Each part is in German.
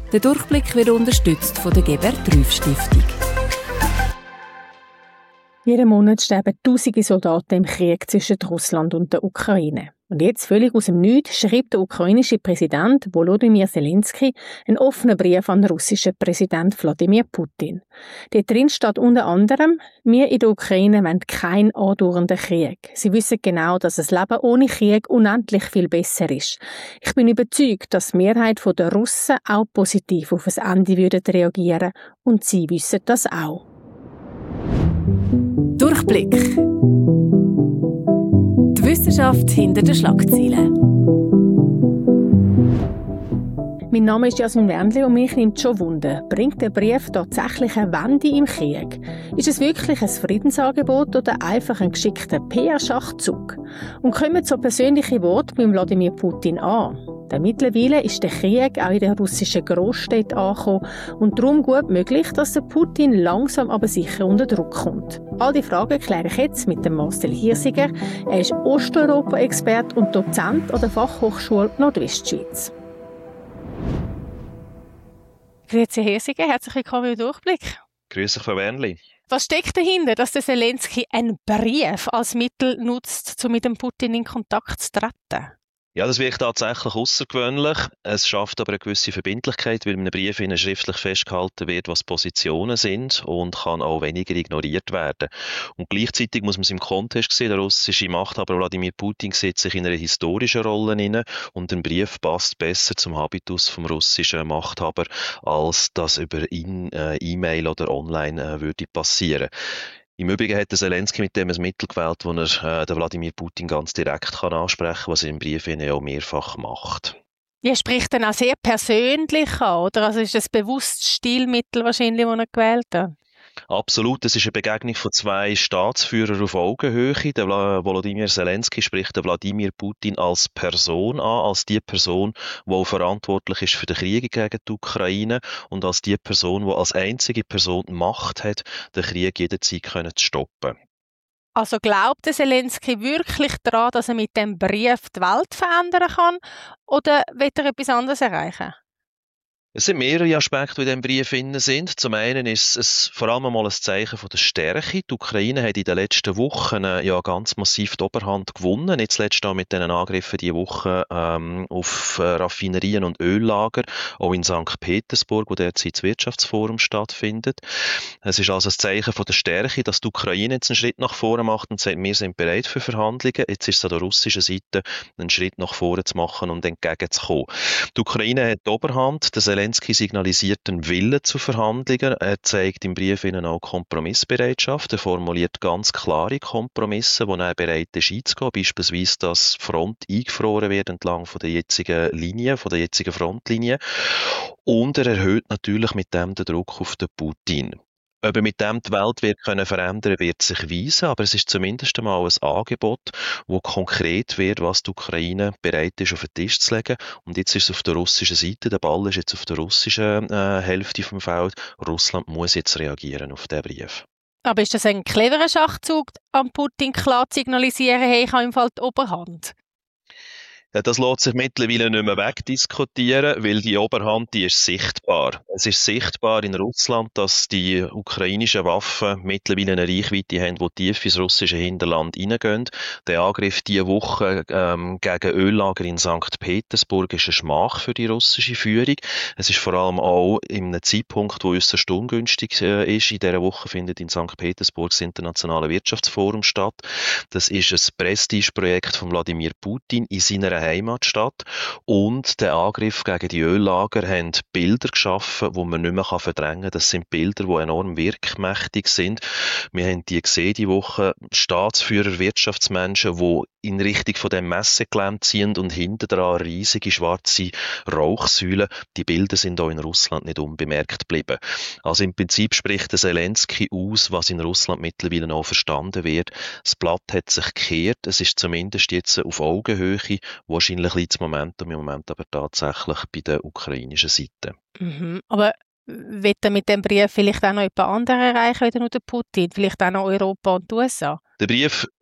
Der Durchblick wird unterstützt von der Gebert-Trüff-Stiftung. Jeden Monat sterben Tausende Soldaten im Krieg zwischen Russland und der Ukraine. Und jetzt, völlig aus dem Nichts, schreibt der ukrainische Präsident Volodymyr Zelensky einen offenen Brief an den russischen Präsident Wladimir Putin. Dort drin steht unter anderem: Wir in der Ukraine wollen keinen andauernden Krieg. Sie wissen genau, dass das Leben ohne Krieg unendlich viel besser ist. Ich bin überzeugt, dass die Mehrheit der Russen auch positiv auf ein Ende reagieren würden. Und sie wissen das auch. Durchblick. Die Wissenschaft hinter den Schlagzeilen. Mein Name ist Jasmin Wendli und mich nimmt schon Wunder. Bringt der Brief tatsächlich eine Wende im Krieg? Ist es wirklich ein Friedensangebot oder einfach ein geschickter PR-Schachzug? Und kommen so persönliche Worte beim Wladimir Putin an? Denn mittlerweile ist der Krieg auch in den russischen Großstädten angekommen und darum gut möglich, dass der Putin langsam aber sicher unter Druck kommt. All die Fragen kläre ich jetzt mit dem Marcel Hirsiger. Er ist Osteuropa-Experte und Dozent an der Fachhochschule Nordwestschweiz. Grüezi Hirsiger, herzlich willkommen im Durchblick. Grüß dich, Frau Wernli. Was steckt dahinter, dass der Zelensky einen Brief als Mittel nutzt, um mit dem Putin in Kontakt zu treten? Ja, das wirkt tatsächlich außergewöhnlich. Es schafft aber eine gewisse Verbindlichkeit, weil in einem Brief schriftlich festgehalten wird, was Positionen sind und kann auch weniger ignoriert werden. Und gleichzeitig muss man es im Kontext sehen, der russische Machthaber Wladimir Putin sieht sich in einer historischen Rolle inne und ein Brief passt besser zum Habitus vom russischen Machthaber, als das über E-Mail oder online würde passieren. Im Übrigen hat der Zelensky mit dem ein Mittel gewählt, wo er den Wladimir Putin ganz direkt ansprechen kann, was er im Brief ja auch mehrfach macht. Er spricht dann auch sehr persönlich an, oder? Also ist das bewusstes Stilmittel wahrscheinlich, das er gewählt hat? Absolut, es ist eine Begegnung von zwei Staatsführern auf Augenhöhe. Der Volodymyr Zelensky spricht den Wladimir Putin als Person an, als die Person, die verantwortlich ist für den Krieg gegen die Ukraine und als die Person, die als einzige Person die Macht hat, den Krieg jederzeit zu stoppen. Also glaubt der Zelensky wirklich daran, dass er mit dem Brief die Welt verändern kann, oder will er etwas anderes erreichen? Es sind mehrere Aspekte, die in diesem Brief drin sind. Zum einen ist es vor allem einmal ein Zeichen von der Stärke. Die Ukraine hat in den letzten Wochen ja ganz massiv die Oberhand gewonnen. Nicht zuletzt auch mit diesen Angriffen diese Woche auf Raffinerien und Öllager, auch in St. Petersburg, wo derzeit das Wirtschaftsforum stattfindet. Es ist also ein Zeichen von der Stärke, dass die Ukraine jetzt einen Schritt nach vorne macht und sagt, wir sind bereit für Verhandlungen. Jetzt ist es an der russischen Seite, einen Schritt nach vorne zu machen und entgegenzukommen. Die Ukraine hat die Oberhand. Der Zelensky signalisiert einen Willen zu Verhandlungen. Er zeigt im Brief ihnen auch Kompromissbereitschaft. Er formuliert ganz klare Kompromisse, wo er bereit ist einzugehen. Beispielsweise, dass die Front eingefroren wird entlang von der jetzigen Linie, von der jetzigen Frontlinie. Und er erhöht natürlich mit dem den Druck auf den Putin. Ob er mit dem die Welt wird verändern können, wird sich weisen, aber es ist zumindest einmal ein Angebot, wo konkret wird, was die Ukraine bereit ist, auf den Tisch zu legen. Und jetzt ist es auf der russischen Seite, der Ball ist jetzt auf der russischen Hälfte vom Feld. Russland muss jetzt reagieren auf diesen Brief. Aber ist das ein cleverer Schachzug, an Putin klar zu signalisieren, hey, ich habe im Fall die Oberhand? Ja, das lässt sich mittlerweile nicht mehr wegdiskutieren, weil die Oberhand, die ist sichtbar. Es ist sichtbar in Russland, dass die ukrainischen Waffen mittlerweile eine Reichweite haben, die tief ins russische Hinterland hineingehen. Der Angriff diese Woche gegen Öllager in St. Petersburg ist eine Schmach für die russische Führung. Es ist vor allem auch in einem Zeitpunkt, wo äußerst ungünstig ist. In dieser Woche findet in St. Petersburg das Internationale Wirtschaftsforum statt. Das ist ein Prestigeprojekt von Wladimir Putin in seiner Heimatstadt. Und der Angriff gegen die Öllager haben Bilder geschaffen, die man nicht mehr verdrängen kann. Das sind Bilder, die enorm wirkmächtig sind. Wir haben die gesehen, die Woche Staatsführer, Wirtschaftsmenschen, die in Richtung von dem Messegelände ziehen und hinter dran riesige schwarze Rauchsäulen. Die Bilder sind auch in Russland nicht unbemerkt geblieben. Also im Prinzip spricht der Zelensky aus, was in Russland mittlerweile auch verstanden wird. Das Blatt hat sich gekehrt. Es ist zumindest jetzt auf Augenhöhe. Wahrscheinlich liegt das Momentum im Moment aber tatsächlich bei der ukrainischen Seite. Aber wird er mit dem Brief vielleicht auch noch jemand anderen erreichen, als nur der Putin? Vielleicht auch noch Europa und die USA? Der Brief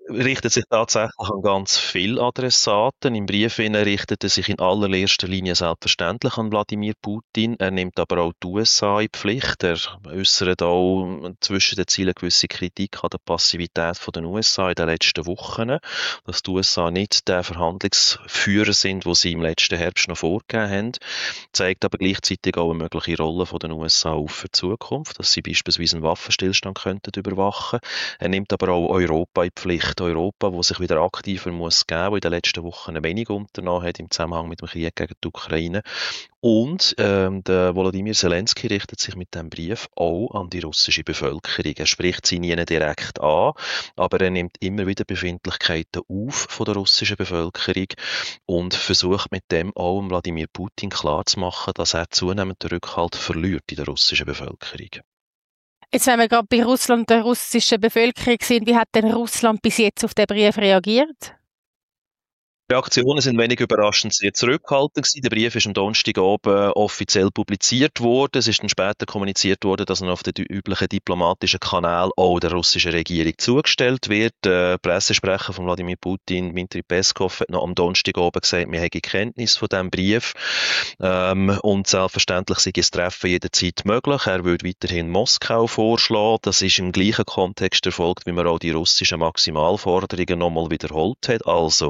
richtet sich tatsächlich an ganz viele Adressaten. Im Brief richtet er sich in allererster Linie selbstverständlich an Wladimir Putin. Er nimmt aber auch die USA in die Pflicht. Er äußert auch zwischen den Zielen gewisse Kritik an der Passivität der USA in den letzten Wochen, dass die USA nicht der Verhandlungsführer sind, wo sie im letzten Herbst noch vorgegeben haben. Zeigt aber gleichzeitig auch eine mögliche Rolle der USA auf für die Zukunft, dass sie beispielsweise einen Waffenstillstand könnten überwachen. Er nimmt aber auch Europa in die Pflicht. Europa, wo sich wieder aktiver muss geben, wo in den letzten Wochen wenig unternommen hat im Zusammenhang mit dem Krieg gegen die Ukraine. Und der Volodymyr Zelensky richtet sich mit diesem Brief auch an die russische Bevölkerung. Er spricht sie nie direkt an, aber er nimmt immer wieder Befindlichkeiten auf von der russischen Bevölkerung und versucht mit dem auch Wladimir Putin klarzumachen, dass er zunehmend den Rückhalt verliert in der russischen Bevölkerung. Jetzt, wenn wir gerade bei Russland und der russischen Bevölkerung sind, wie hat denn Russland bis jetzt auf den Brief reagiert? Die Reaktionen sind wenig überraschend sehr zurückhaltend gewesen. Der Brief ist am Donnerstag oben offiziell publiziert worden. Es ist dann später kommuniziert worden, dass er auf den üblichen diplomatischen Kanal auch der russischen Regierung zugestellt wird. Der Pressesprecher von Wladimir Putin, Dmitri Peskov, hat noch am Donnerstag oben gesagt, wir hätten Kenntnis von diesem Brief. Und selbstverständlich sei das Treffen jederzeit möglich. Er würde weiterhin Moskau vorschlagen. Das ist im gleichen Kontext erfolgt, wie man auch die russischen Maximalforderungen nochmal wiederholt hat. Also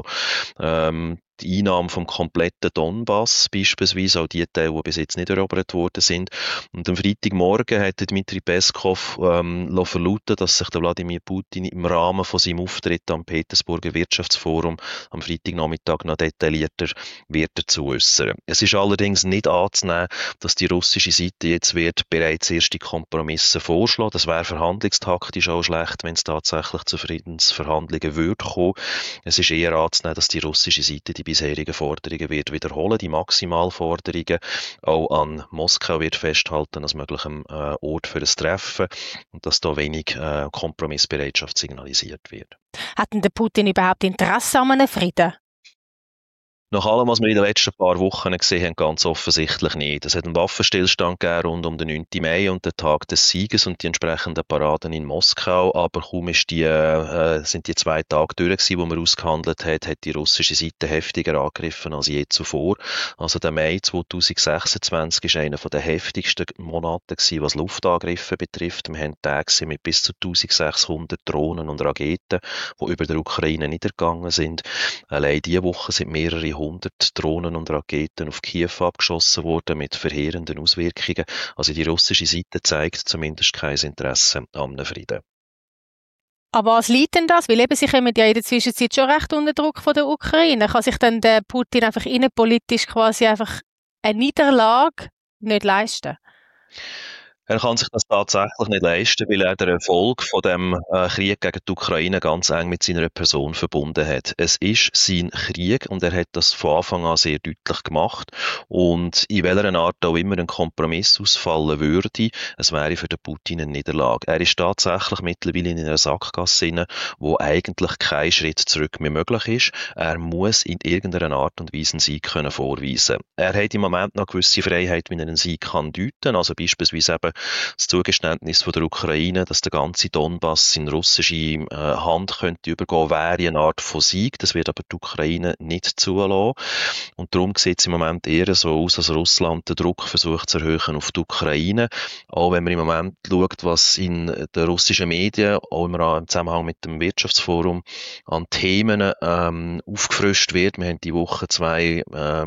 die Einnahme vom kompletten Donbass, beispielsweise auch die Teile, die bis jetzt nicht erobert worden sind. Und am Freitagmorgen hat Dmitri Peskov verlauten, dass sich der Wladimir Putin im Rahmen von seinem Auftritt am Petersburger Wirtschaftsforum am Freitagnachmittag noch detaillierter wird dazu äußern. Es ist allerdings nicht anzunehmen, dass die russische Seite jetzt bereits erste Kompromisse vorschlagen. Das wäre verhandlungstaktisch auch schlecht, wenn es tatsächlich zu Friedensverhandlungen würde kommen. Es ist eher anzunehmen, dass die russische Seite die bisherigen Forderungen wird wiederholen, die Maximalforderungen. Auch an Moskau wird festhalten als möglichem Ort für ein Treffen und dass da wenig Kompromissbereitschaft signalisiert wird. Hat denn der Putin überhaupt Interesse an einem Frieden? Nach allem, was wir in den letzten paar Wochen gesehen haben, ganz offensichtlich nicht. Es hat einen Waffenstillstand gegeben rund um den 9. Mai und den Tag des Sieges und die entsprechenden Paraden in Moskau. Aber kaum sind die 2 Tage durch gewesen, wo man ausgehandelt hat die russische Seite heftiger angegriffen als je zuvor. Also der Mai 2026 war einer der heftigsten Monate gewesen, was Luftangriffe betrifft. Wir haben Tage mit bis zu 1600 Drohnen und Raketen, die über der Ukraine niedergegangen sind. Allein diese Woche sind mehrere 100 Drohnen und Raketen auf Kiew abgeschossen worden mit verheerenden Auswirkungen. Also die russische Seite zeigt zumindest kein Interesse an einem Frieden. Aber was liegt denn das? Weil eben, sie kommen ja in der Zwischenzeit schon recht unter Druck von der Ukraine. Kann sich dann der Putin einfach innenpolitisch quasi einfach eine Niederlage nicht leisten? Er kann sich das tatsächlich nicht leisten, weil er den Erfolg von dem Krieg gegen die Ukraine ganz eng mit seiner Person verbunden hat. Es ist sein Krieg und er hat das von Anfang an sehr deutlich gemacht. Und in welcher Art auch immer ein Kompromiss ausfallen würde, es wäre für den Putin eine Niederlage. Er ist tatsächlich mittlerweile in einer Sackgasse, wo eigentlich kein Schritt zurück mehr möglich ist. Er muss in irgendeiner Art und Weise einen Sieg können vorweisen. Er hat im Moment noch gewisse Freiheit, wie er einen Sieg kann deuten, also beispielsweise eben das Zugeständnis von der Ukraine, dass der ganze Donbass in russische Hand könnte übergehen, wäre eine Art von Sieg. Das wird aber die Ukraine nicht zulassen. Und darum sieht es im Moment eher so aus, als Russland den Druck versucht zu erhöhen auf die Ukraine. Auch wenn man im Moment schaut, was in den russischen Medien, auch immer im Zusammenhang mit dem Wirtschaftsforum, an Themen aufgefrischt wird. Wir haben die Woche 2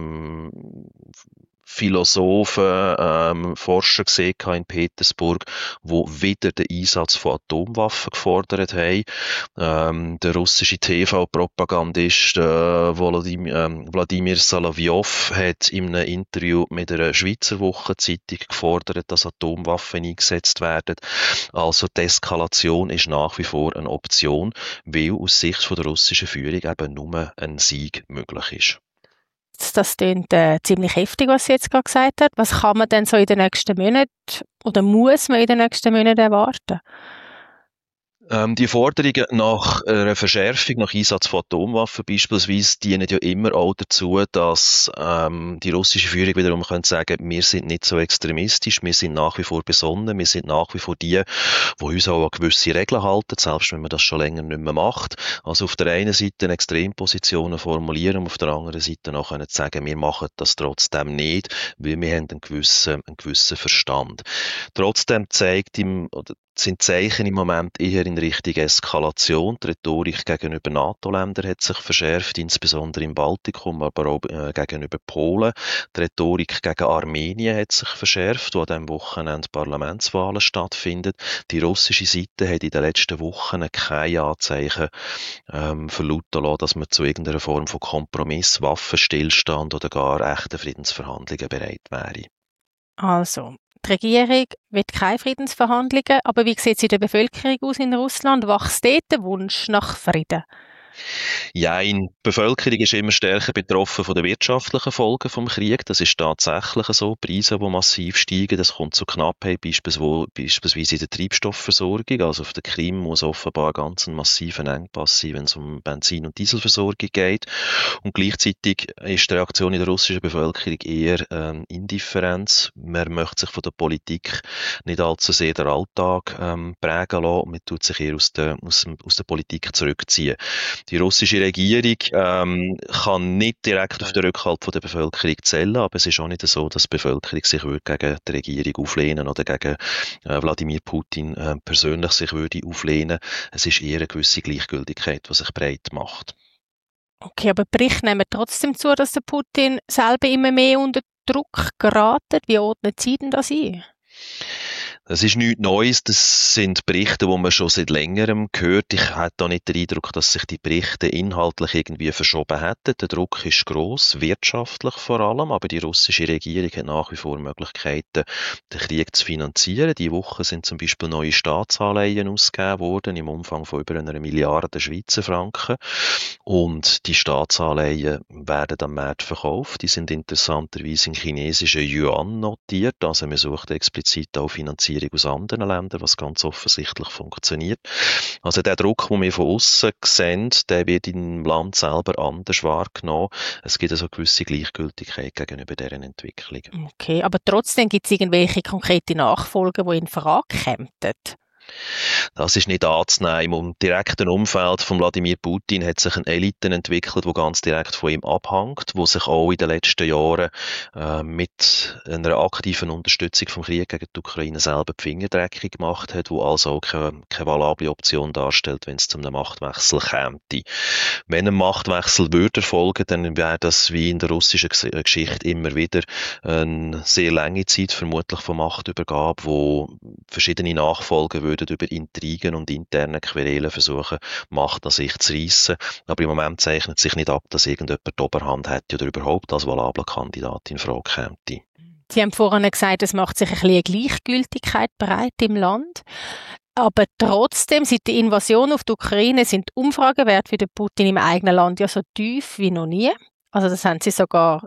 Philosophen, Forscher gesehen in Petersburg, wo wieder den Einsatz von Atomwaffen gefordert haben. Der russische TV-Propagandist Wladimir Solovyov hat in einem Interview mit einer Schweizer Wochenzeitung gefordert, dass Atomwaffen eingesetzt werden. Also die Eskalation ist nach wie vor eine Option, weil aus Sicht von der russischen Führung eben nur ein Sieg möglich ist. Das klingt ziemlich heftig, was sie jetzt gerade gesagt hat. Was kann man denn so in den nächsten Monaten oder muss man in den nächsten Monaten erwarten? Die Forderungen nach einer Verschärfung, nach Einsatz von Atomwaffen beispielsweise, dienen ja immer auch dazu, dass die russische Führung wiederum könnte sagen, wir sind nicht so extremistisch, wir sind nach wie vor besonnen, wir sind nach wie vor die uns auch an gewisse Regeln halten, selbst wenn man das schon länger nicht mehr macht. Also auf der einen Seite Extrempositionen formulieren, und auf der anderen Seite auch können sagen, wir machen das trotzdem nicht, weil wir haben einen gewissen Verstand. Trotzdem sind Zeichen im Moment eher in Richtung Eskalation. Die Rhetorik gegenüber NATO-Ländern hat sich verschärft, insbesondere im Baltikum, aber auch gegenüber Polen. Die Rhetorik gegen Armenien hat sich verschärft, wo an diesem Wochenende Parlamentswahlen stattfinden. Die russische Seite hat in den letzten Wochen keine Anzeichen verlauten lassen, dass man zu irgendeiner Form von Kompromiss, Waffenstillstand oder gar echten Friedensverhandlungen bereit wäre. Also, die Regierung will keine Friedensverhandlungen, aber wie sieht es in der Bevölkerung aus in Russland? Wächst dort der Wunsch nach Frieden? Ja, die Bevölkerung ist immer stärker betroffen von den wirtschaftlichen Folgen vom Krieg. Das ist tatsächlich so. Preise, die massiv steigen, das kommt zu Knappheit, beispielsweise in der Treibstoffversorgung. Also auf der Krim muss offenbar ganz ein massiver Engpass sein, wenn es um Benzin- und Dieselversorgung geht. Und gleichzeitig ist die Reaktion in der russischen Bevölkerung eher Indifferenz. Man möchte sich von der Politik nicht allzu sehr den Alltag prägen lassen und man tut sich eher aus der Politik zurückziehen. Die russische Regierung kann nicht direkt auf den Rückhalt von der Bevölkerung zählen, aber es ist auch nicht so, dass die Bevölkerung sich gegen die Regierung auflehnen oder gegen Wladimir Putin persönlich sich würde auflehnen. Es ist eher eine gewisse Gleichgültigkeit, die sich breit macht. Okay, aber Berichte nehmen trotzdem zu, dass der Putin selber immer mehr unter Druck gerät. Wie ordnet Sie denn das ein? Das ist nichts Neues, das sind Berichte, die man schon seit längerem hört. Ich habe da nicht den Eindruck, dass sich die Berichte inhaltlich irgendwie verschoben hätten. Der Druck ist gross, wirtschaftlich vor allem, aber die russische Regierung hat nach wie vor Möglichkeiten, den Krieg zu finanzieren. Diese Woche sind zum Beispiel neue Staatsanleihen ausgegeben worden, im Umfang von über 1 Milliarde Schweizer Franken. Und die Staatsanleihen werden am Markt verkauft. Die sind interessanterweise in chinesischen Yuan notiert, also man sucht explizit auch Finanzierung aus anderen Ländern, was ganz offensichtlich funktioniert. Also der Druck, den wir von außen sehen, der wird im Land selber anders wahrgenommen. Es gibt also eine gewisse Gleichgültigkeit gegenüber deren Entwicklung. Okay, aber trotzdem gibt es irgendwelche konkrete Nachfolger, die in Frage kämen? Das ist nicht anzunehmen. Im direkten Umfeld von Wladimir Putin hat sich eine Elite entwickelt, die ganz direkt von ihm abhängt, die sich auch in den letzten Jahren mit einer aktiven Unterstützung vom Krieg gegen die Ukraine selber die Finger dreckig gemacht hat, die also auch keine valable Option darstellt, wenn es zu einem Machtwechsel käme. Wenn ein Machtwechsel würde erfolgen, dann wäre das wie in der russischen Geschichte immer wieder eine sehr lange Zeit, vermutlich von Machtübergabe, wo verschiedene Nachfolger würden über Intrigen und interne Querelen versuchen, Macht an sich zu reissen. Aber im Moment zeichnet sich nicht ab, dass irgendjemand die Oberhand hätte oder überhaupt als valable Kandidat in Frage käme. Sie haben vorhin gesagt, es macht sich ein bisschen eine Gleichgültigkeit breit im Land. Aber trotzdem, seit der Invasion auf die Ukraine sind die Umfragewerte für den Putin im eigenen Land ja so tief wie noch nie. Also das haben Sie sogar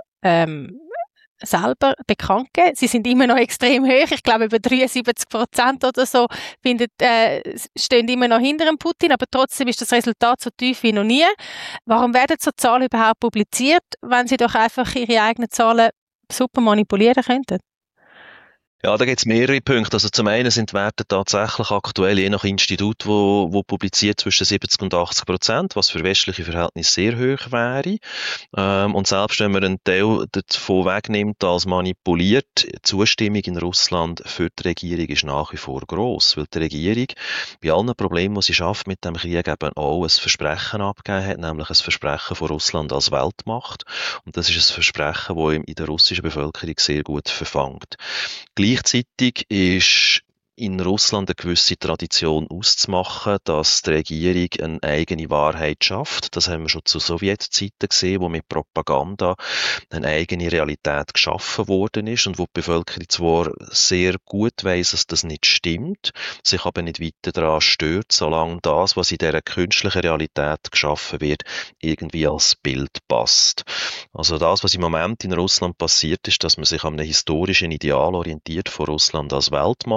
selber bekannt gegeben. Sie sind immer noch extrem hoch. Ich glaube, über 73% oder so stehen immer noch hinter dem Putin. Aber trotzdem ist das Resultat so tief wie noch nie. Warum werden so Zahlen überhaupt publiziert, wenn Sie doch einfach Ihre eigenen Zahlen super manipulieren könnten? Ja, da gibt es mehrere Punkte. Also zum einen sind die Werte tatsächlich aktuell, je nach Institut, wo publiziert, zwischen 70 und 80%, was für westliche Verhältnisse sehr hoch wäre. Und selbst wenn man einen Teil davon wegnimmt als manipuliert, die Zustimmung in Russland für die Regierung ist nach wie vor gross, weil die Regierung bei allen Problemen, die sie schafft mit dem Krieg, eben auch ein Versprechen abgegeben hat, nämlich ein Versprechen von Russland als Weltmacht. Und das ist ein Versprechen, das in der russischen Bevölkerung sehr gut verfangt. Gleichzeitig ist in Russland eine gewisse Tradition auszumachen, dass die Regierung eine eigene Wahrheit schafft. Das haben wir schon zu Sowjetzeiten gesehen, wo mit Propaganda eine eigene Realität geschaffen worden ist und wo die Bevölkerung zwar sehr gut weiss, dass das nicht stimmt, sich aber nicht weiter daran stört, solange das, was in dieser künstlichen Realität geschaffen wird, irgendwie als Bild passt. Also das, was im Moment in Russland passiert, ist, dass man sich an einem historischen Ideal orientiert von Russland als Weltmacht.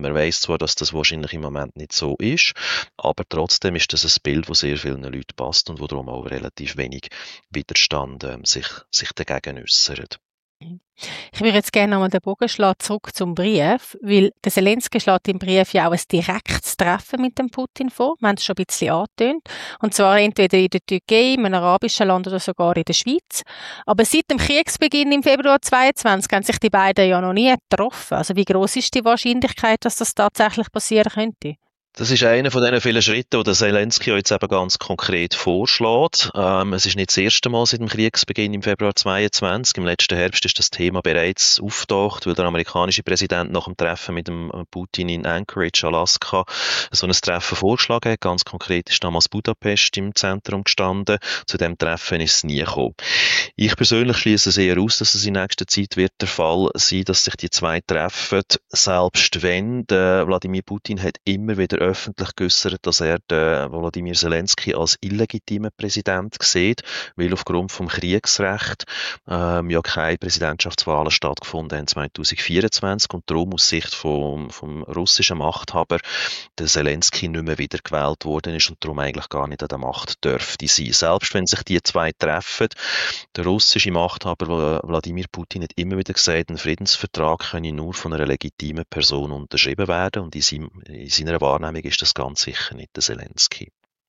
Man weiss zwar, dass das wahrscheinlich im Moment nicht so ist, aber trotzdem ist das ein Bild, das sehr vielen Leuten passt und wo darum auch relativ wenig Widerstand sich dagegen äußert. Ich würde jetzt gerne nochmal den Bogen schlagen, zurück zum Brief, weil der Zelensky schlägt im Brief ja auch ein direktes Treffen mit dem Putin vor. Wir haben es schon ein bisschen angetönt. Und zwar entweder in der Türkei, in einem arabischen Land oder sogar in der Schweiz. Aber seit dem Kriegsbeginn im Februar 2022 haben sich die beiden ja noch nie getroffen. Also wie groß ist die Wahrscheinlichkeit, dass das tatsächlich passieren könnte? Das ist einer von diesen vielen Schritten, die der Zelensky jetzt eben ganz konkret vorschlägt. Es ist nicht das erste Mal seit dem Kriegsbeginn im Februar 2022. Im letzten Herbst ist das Thema bereits aufgetaucht, weil der amerikanische Präsident nach dem Treffen mit dem Putin in Anchorage, Alaska, so ein Treffen vorgeschlagen hat. Ganz konkret ist damals Budapest im Zentrum gestanden. Zu diesem Treffen ist es nie gekommen. Ich persönlich schließe sehr aus, dass es in nächster Zeit wird der Fall sein, dass sich die zwei treffen, selbst wenn der Wladimir Putin hat immer wieder öffentlich geäußert, dass er den Volodymyr Zelensky als illegitimen Präsident sieht, weil aufgrund vom Kriegsrecht ja keine Präsidentschaftswahlen stattgefunden haben 2024 und darum aus Sicht vom russischen Machthaber der Zelensky nicht mehr wiedergewählt worden ist und darum eigentlich gar nicht an der Macht dürfte sein. Selbst wenn sich die zwei treffen, der russische Machthaber Wladimir Putin hat immer wieder gesagt, ein Friedensvertrag könne nur von einer legitimen Person unterschrieben werden und in seiner Wahrnehmung ist das ganz sicher nicht der Zelensky.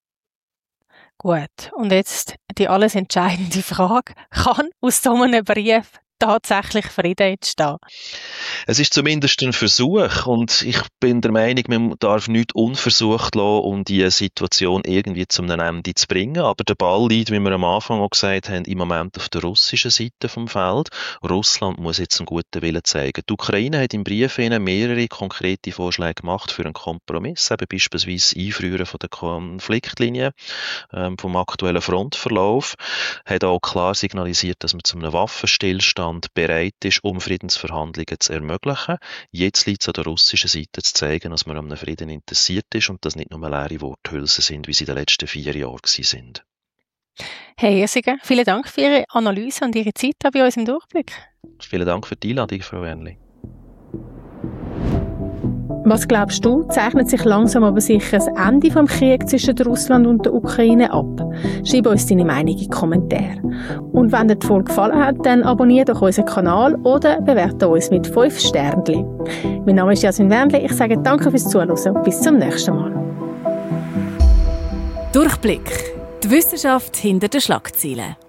Gut, und jetzt die alles entscheidende Frage. Kann aus so einem Brief tatsächlich Frieden entstehen? Es ist zumindest ein Versuch und ich bin der Meinung, man darf nichts unversucht lassen, um die Situation irgendwie zum Ende zu bringen. Aber der Ball liegt, wie wir am Anfang auch gesagt haben, im Moment auf der russischen Seite vom Feld. Russland muss jetzt einen guten Willen zeigen. Die Ukraine hat im Brief mehrere konkrete Vorschläge gemacht für einen Kompromiss, eben beispielsweise Einfrieren von der Konfliktlinie vom aktuellen Frontverlauf, hat auch klar signalisiert, dass man zu einem Waffenstillstand bereit ist, um Friedensverhandlungen zu ermöglichen. Jetzt liegt es an der russischen Seite zu zeigen, dass man an einem Frieden interessiert ist und dass nicht nur leere Worthülsen sind, wie sie in den letzten 4 Jahren sind. Herr Hirsiger, vielen Dank für Ihre Analyse und Ihre Zeit bei uns im Durchblick. Vielen Dank für die Einladung, Frau Wernli. Was glaubst du, zeichnet sich langsam aber sicher das Ende des Krieges zwischen Russland und der Ukraine ab? Schreib uns deine Meinung in die Kommentare. Und wenn dir die Folge gefallen hat, dann abonniere doch unseren Kanal oder bewerte uns mit 5 Sternchen. Mein Name ist Jasmin Wernli, ich sage danke fürs Zuhören und bis zum nächsten Mal. Durchblick. Die Wissenschaft hinter den Schlagzeilen.